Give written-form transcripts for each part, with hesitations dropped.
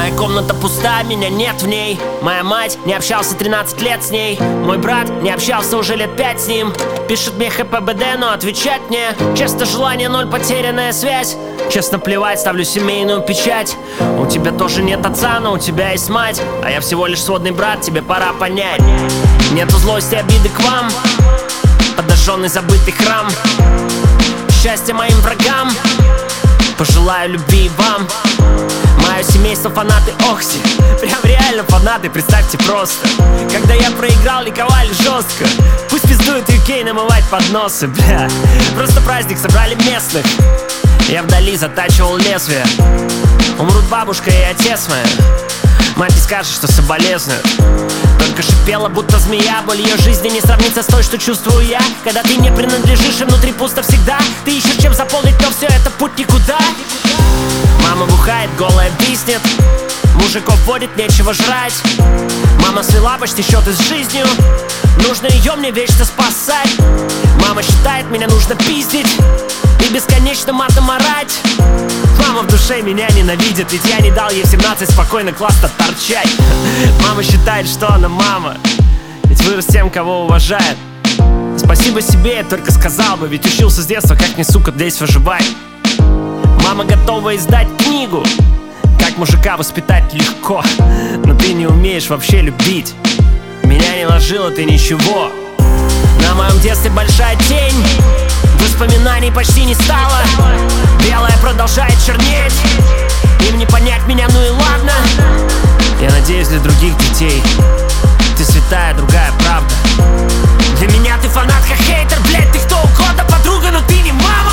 Моя комната пуста, меня нет в ней. Моя мать, не общался 13 лет с ней. Мой брат, не общался уже лет 5 с ним. Пишет мне ХПБД, но отвечать мне честно желание ноль, потерянная связь. Честно плевать, ставлю семейную печать. У тебя тоже нет отца, но у тебя есть мать. А я всего лишь сводный брат, тебе пора понять. Нету злости, обиды к вам. Подожженный забытый храм. Счастья моим врагам. Пожелаю любви вам. Мое семейство фанаты Окси. Прям реально фанаты, представьте просто. Когда я проиграл, ликовали жестко. Пусть пиздует UK намывать подносы, бля. Просто праздник, собрали местных. Я вдали затачивал лезвие. Умрут бабушка и отец моя. Мать не скажет, что соболезную. Только шипела, будто змея. Боль ее жизни не сравнится с той, что чувствую я. Когда ты не принадлежишь и внутри пусто всегда. Ты ищешь чем заполнить, но все это путь никуда. Мама бухает, голая виснет. Мужиков водит, нечего жрать. Мама свела почти счеты с жизнью. Нужно ее мне вечно спасать. Мама считает, меня нужно пиздить и бесконечно матом орать. Мама в душе меня ненавидит, ведь я не дал ей в 17 спокойно классно торчать. Мама считает, что она мама, ведь вырос тем, кого уважает. Спасибо себе я только сказал бы, ведь учился с детства, как мне, сука, здесь выживать. Мама готова издать книгу, как мужика воспитать легко. Но ты не умеешь вообще любить. Меня не ложила ты ничего. На моем детстве большая тень. Воспоминаний почти не стало. Белое продолжает чернеть. Им не понять меня, ну и ладно. Я надеюсь, для других детей ты святая, другая правда. Для меня ты фанатка, хейтер, блять, ты кто угодно, подруга, но ты не мама.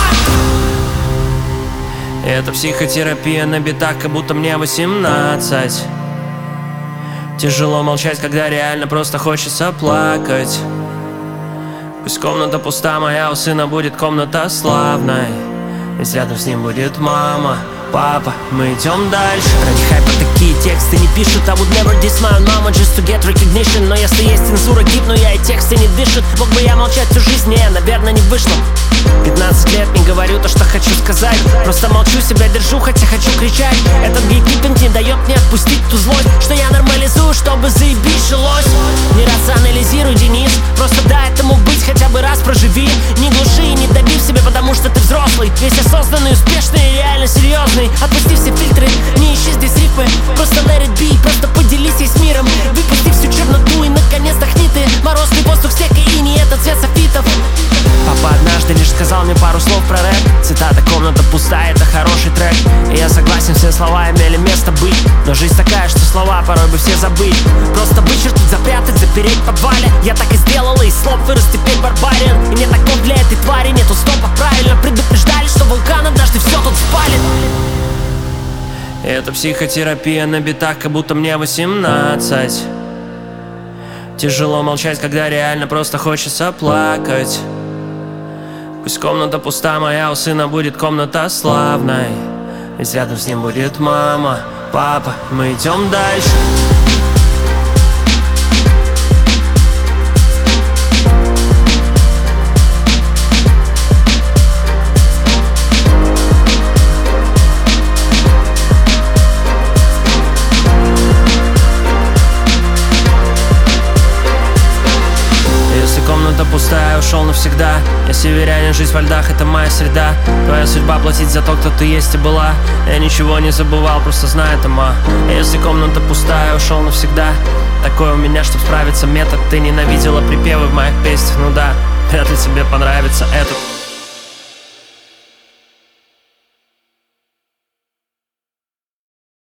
Это психотерапия на битах, как будто мне 18. Тяжело молчать, когда реально просто хочется плакать. Пусть комната пуста моя, у сына будет комната славной. Ведь рядом с ним будет мама, папа, мы идем дальше. Ради хайпа такие тексты не пишут. I would never diss my mama just to get recognition. Но если есть цензура, гибну я и тексты не дышат. Мог бы я молчать всю жизнь, не, наверное, не вышло. 15 лет не говорю то, что хочу сказать. Просто молчу, себя держу, хотя хочу кричать. Этот гейткипинг не дает мне отпустить ту злость, что я нормализую, чтобы заебись жилось. Не рационализируй, Денис, просто дай этому быть, хотя бы раз проживи. Не глуши и не дави в себе, потому что ты взрослый. Весь осознанный, успешный и реально серьезный. Отпусти все фильтры, не ищи здесь рифмы. Просто let it be, просто поделись ей с миром. Выпусти всю черноту и наконец дохни ты. Морозный воздух, снег и иней, это цвет софитов. Папа однажды лишь сказал мне пару слов про рэп. Цитата: комната пустая, это хороший трек. И я согласен, все слова имели место быть. Но жизнь такая, что слова порой бы все забыть. Просто вычеркнуть, запрятать, запереть в подвале. Я так и сделала, из слов вырос теперь барбарин. И мне так для этой твари нету стопа, правильно предупреждали, что вулкан однажды все тут спалит. Это психотерапия на битах, как будто мне 18. Тяжело молчать, когда реально просто хочется плакать. Пусть комната пуста моя, у сына будет комната славной. Ведь рядом с ним будет мама, папа, мы идем дальше. Комната пустая, ушел навсегда. Я северянин, жизнь во льдах, это моя среда. Твоя судьба платить за то, кто ты есть и была. Я ничего не забывал, просто знаю это, ма. Если комната пустая, ушел навсегда. Такой у меня, чтоб справиться метод. Ты ненавидела припевы в моих песнях, ну да. Вряд ли тебе понравится этот.